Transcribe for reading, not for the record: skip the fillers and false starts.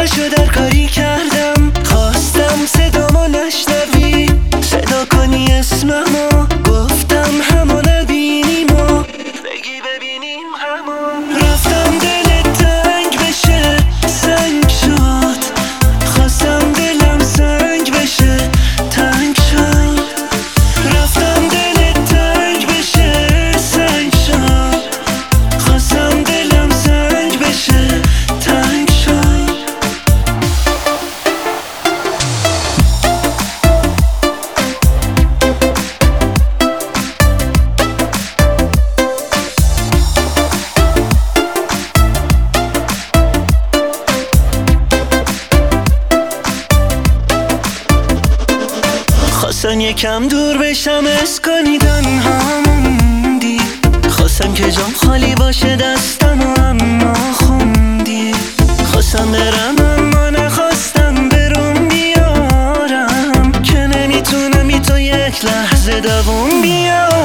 پاشو در کاری کردم، خواستم صدامو نشنوی، صدا کنی اسممو، گفتم همو نبینیم و بگی ببینیم همو. رفتم دلت تنگ بشه، سنگ شد، خواستم دلم سنگ بشه، تنگ شد. رفتم دلت تنگ بشه، سنگ شد، خواستم دلم سنگ بشه، تنگ شد. خواستم یکم دور بشم، حس کنی تنها موندی، خواستم که جام خالی باشه دستم اما خوندی. خواستم برم اما نخواستم برون بیارم، که نمیتونم بی تو یک لحظه دووم بیارم.